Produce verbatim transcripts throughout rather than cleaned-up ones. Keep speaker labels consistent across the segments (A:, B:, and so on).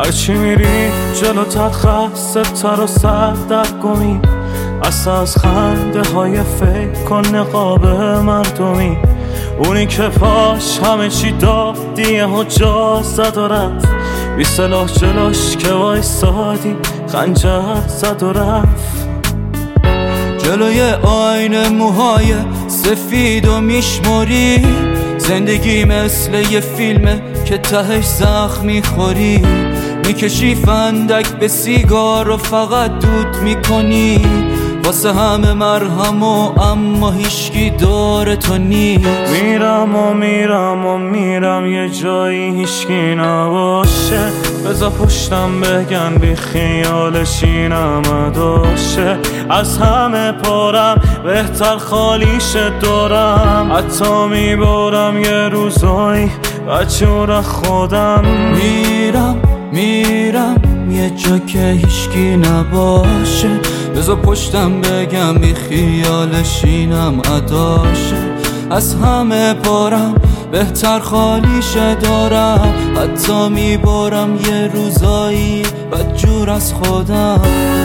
A: هرچی میری جلو خسته تر و سردرگمی، اصلا از خنده های فکر کن نقاب مردمی. اونی که پاش همه چی دادیه و جا زد و رفت، بی سلاح جلوش که وایسادی خنجر زد و رفت.
B: جلوی آینه موهای سفید و میشماری، زندگی مثل یه فیلمه که تهش زخم میخوری. میکشی فندک به سیگار و فقط دود میکنی، واسه همه مرهم و اما هیشکی دور تو نیست.
A: میرم و میرم و میرم یه جایی هیشکی نباشه، بذار پشتم بگن بی خیالش اینم اداشه. از همه پارم بهتر خالیشه دارم، حتی میبارم یه روزایی بچه خودم.
B: میرم میرم یه جا که هیشکی نباشه، بذار پشتم بگم بی خیالش اینم اداشه. از همه پارم بهتر خالیشه دارم، حتی میبارم یه روزایی بدجور از خودم.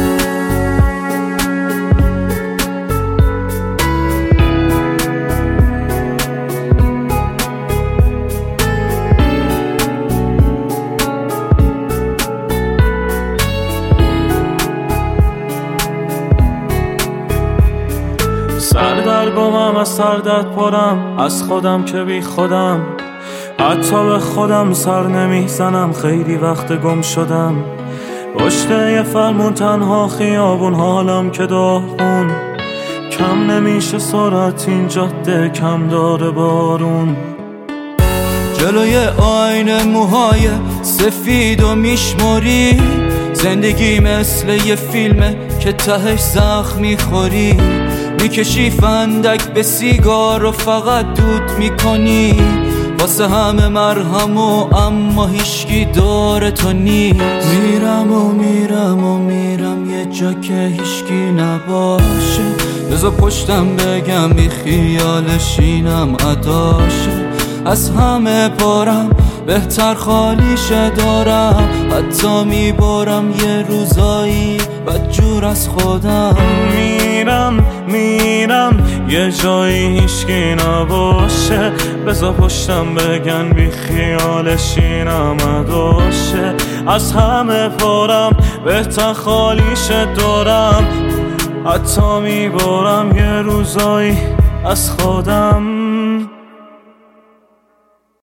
A: سردرگمم از سردت پرم، از خودم که بی خودم، حتی به خودم سر نمیزنم. خیلی وقت گم شدم پشت یه فرمون، تنها خیابون، حالم که داغون. کم نمیشه سرعت این جاده، کم داره بارون.
B: جلوی آینه موهای سفید و میشماری، زندگی مثل یه فیلمه که تهش زخم میخوری. میکشی فندک به سیگار و فقط دود میکنی، واسه همه مرهم و اما هیشکی دور تو نیست. میرم و میرم و میرم یه جا که هیشکی نباشه، بذار پشتم بگم بی خیالش اینم اداشه. از همه پارم بهتر خالیشه دارم، حتی میبارم یه روزایی بدجور از خودم.
A: میرم میرم یه جایی هیشکی نباشه، بذار پشتم بگن بی خیالش اینم اداشه. از همه پارم بهتر خالیشه دارم، حتی میبارم یه روزایی از خودم.